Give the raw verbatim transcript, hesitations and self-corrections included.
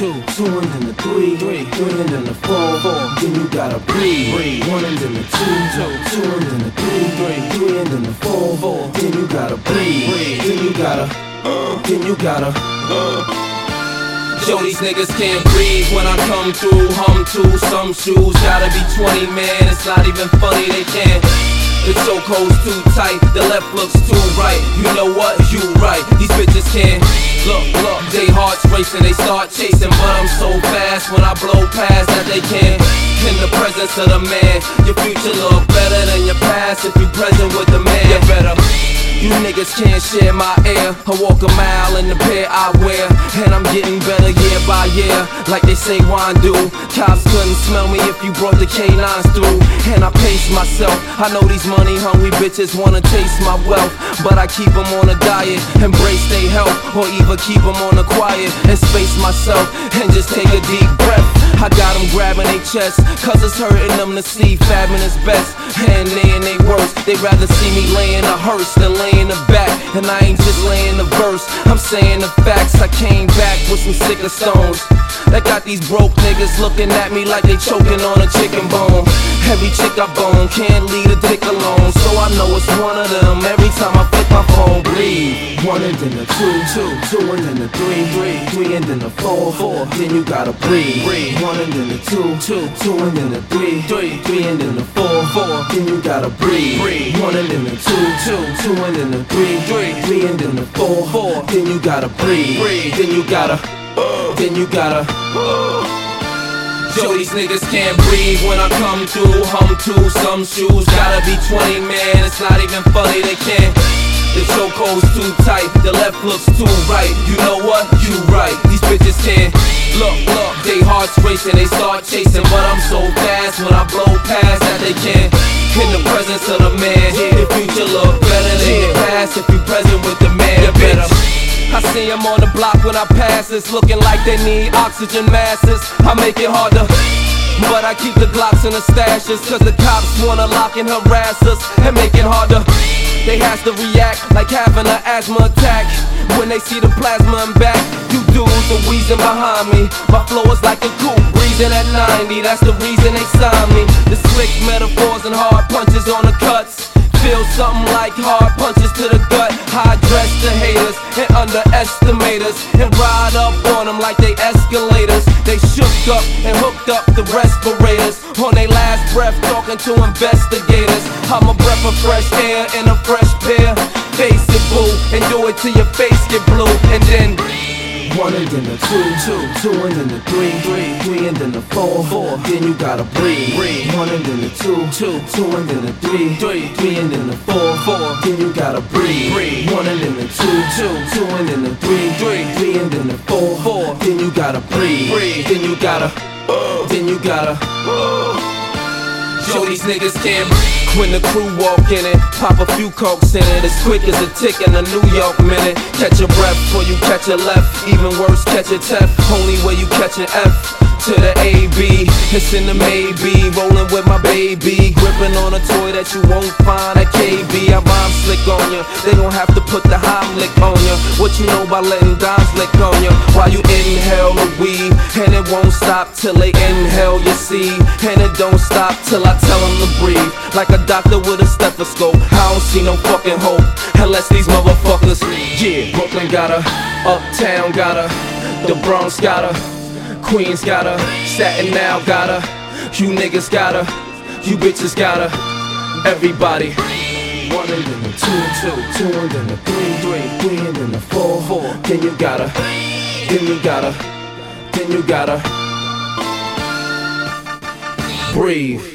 two, two and then the three, three, three and then the four, four. Then you gotta breathe, breathe. One and then the two, two, two and then the three, three, three and then the four, four. Then you gotta breathe, breathe. Then you gotta, uh, then you gotta, uh. Yo, these niggas can't breathe when I come through. Hum to some shoes, gotta be twenty, man. It's not even funny, they can't. The chokehold's too tight, the left looks too right. You know what? You right. These bitches can't. Look, look, they hearts racing, they start chasing, but I'm so fast when I blow past that they can't. In the presence of the man, your future look better than your past if you present with the man. You better. You niggas can't share my air. I walk a mile in the pair I wear, and I'm getting better year by year, like they say wine do. Cops couldn't smell me if you brought the canines through. And I pace myself. I know these money hungry bitches wanna taste my wealth, but I keep them on a diet, embrace their health, or even keep them on the quiet and space myself and just take a deep breath. I got them grabbing their chest, cause it's hurting them to see fabbing is best. And they and they worse, they rather see me laying a hearse than laying the back. And I ain't just laying the verse, I'm saying the facts. I came back with some sicker stones that got these broke niggas looking at me like they choking on a chicken bone. Every chick I bone can't leave a dick alone, so I know it's one of them every time I flick my phone. Breathe. One and then the two, two, two and then the three, three, three and then the four, four. Then you gotta breathe. Breathe. One and then the two, two, two and then the three, three, three and then the four, four. Then you gotta breathe. Breathe. One and then the two, two, two and then the three, three, three and then the four, four. Then you gotta breathe. Breathe. Then you gotta, uh, then you gotta. Uh. Yo, these niggas can't breathe when I come through. Hum to some shoes, gotta be twenty, man. It's not even funny, they can't. The chokehold's too tight, the left looks too right. You know what? You right. These bitches can't. Look, look, they hearts racing, they start chasing, but I'm so fast when I blow past that they can't. In the presence of the man, the future look better than your past if you present with the man. You better. I see them on the block when I pass, it's looking like they need oxygen masses. I make it harder, but I keep the Glocks in the stashes, cause the cops wanna lock and harass us and make it harder. They has to react like having an asthma attack when they see the plasma in back. You dudes are wheezing behind me, my flow is like a coupe breezing at ninety. That's the reason they signed me. The slick metaphors and hard punches on the cuts feel something like hard punches to the gut. I address the haters and underestimate us and ride up on them like they escalators. They shook up and hooked up the respirators on their last breath, talking to investigators. I'm a breath of fresh air in a fresh pair. Face it, boo, and do it till your face get blue. And then one and then the two, two, two and then the three, three, three and then the four, four. Then you gotta breathe. Breathe. One and then the two, two, two and then the three, three, three and then the four, four. Then you gotta breathe. Breathe. One and then the two, two, two and then the three, three, three and then the four, four. Then you gotta breathe. Breathe. Then you gotta, uh, then you gotta, uh. Yo, these niggas can't breathe. When the crew walk in it, pop a few cokes in it, as quick as a tick in a New York minute. Catch your breath before you catch a left, even worse, catch a F. Only way you catch an F to the A B, it's in the maybe. Rolling with my baby, gripping on a toy that you won't find at K B. I rhyme slick on ya, they gon' have to put the Heimlich on ya. What you know about letting dimes lick on ya while you inhale the weed, and it won't stop till they inhale your seed, and it don't stop till I tell them to breathe. Like a doctor with a stethoscope, I don't see no fucking hope unless these motherfuckers. Yeah, Brooklyn got her, Uptown got her, the Bronx got her, Queens got her, Staten now got her, you niggas got her, you bitches got her, everybody. One and then the two, two, two and then the three, three, three and then the four, four. Then you gotta, then you gotta, then you gotta breathe.